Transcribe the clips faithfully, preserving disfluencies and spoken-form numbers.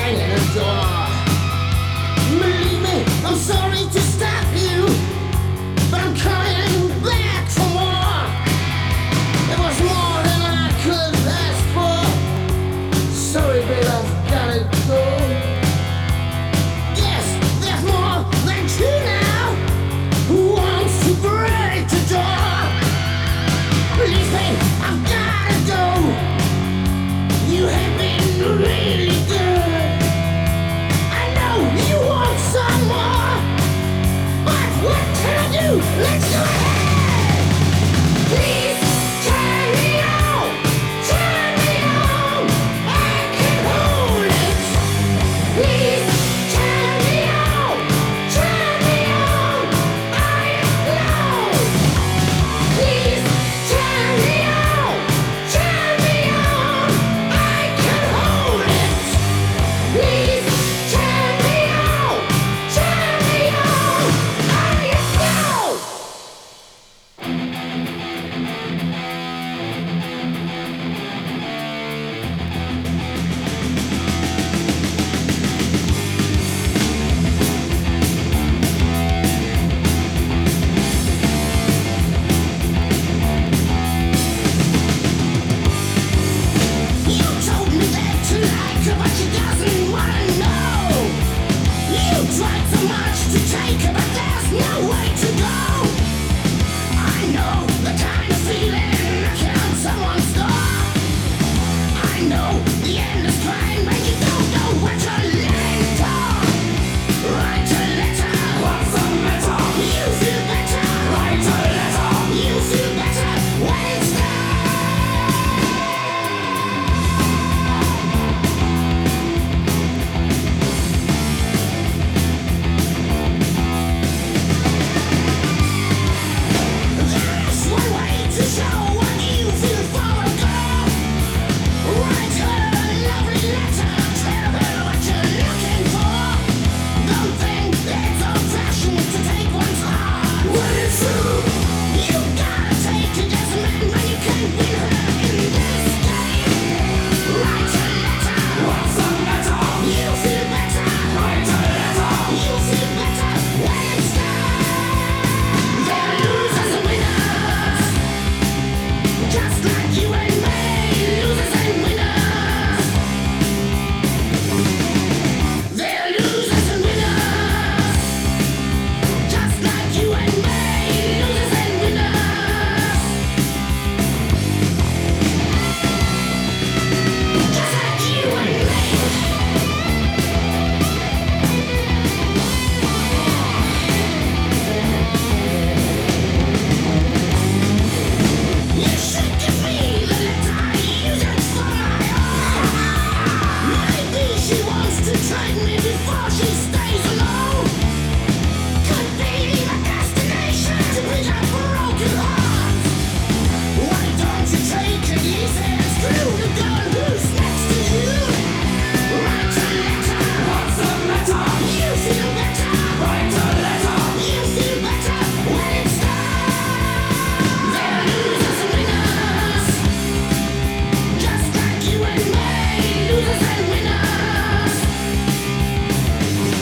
banging the door. Believe me, I'm sorry to stop you, but I'm coming back for more. It was more than I could ask for. Sorry, babe, I've gotta go. Yes, there's more than two now who wants to break the door. Please, babe, I've gotta go. You have been really good. I know you want some more, but what can I do? Let's go ahead. Please turn me on, turn me on. I can hold it. Please turn me on, turn me on. I am lost. Please turn me on, turn me on. I can hold it. Please turn me on, turn me on. I am lost. You told me that to like her, but she doesn't wanna know. You tried so much to take her, but there's no way to go. I know the kind of feeling I count someone's door. I know the end is fine, but you don't know what you're living for. Write a letter. What's the matter? You feel better. Write a letter. You feel better when it's done. There's one way to show what you feel for a girl. Write her a lovely letter. Tell her what you're looking for. Don't think it's old-fashioned to take one's heart when it's true. You gotta take it as a man, but you can't win her in this game. Write a letter. What's the matter? You feel better. Write a letter. You feel better when it's done. There are losers and winners, just like you and me. Losers and winners. There are losers and winners, just like you and me. Losers and winners. Just like you and me. You should give me the letter. I use it for my own. Maybe she wants to trade me before she stays alone. Could be the destination to pick up broken hearts. Why don't you take it easy and screw the girl who's next to you? Write a letter. What's the matter? You feel better. Write a letter. You feel better when it's done. There are losers and winners, just like you and me. Losers and winners.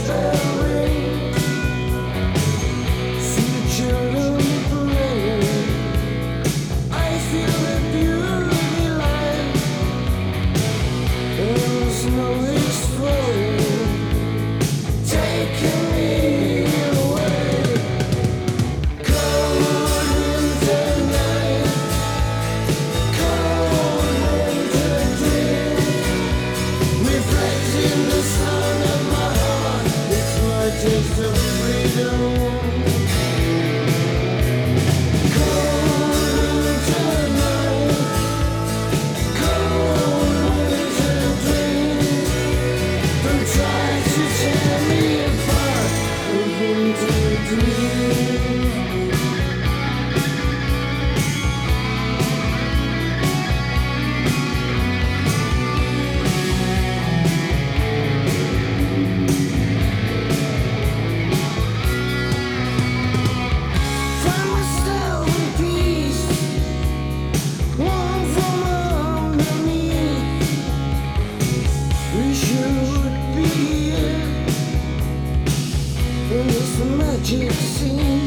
Magic scene.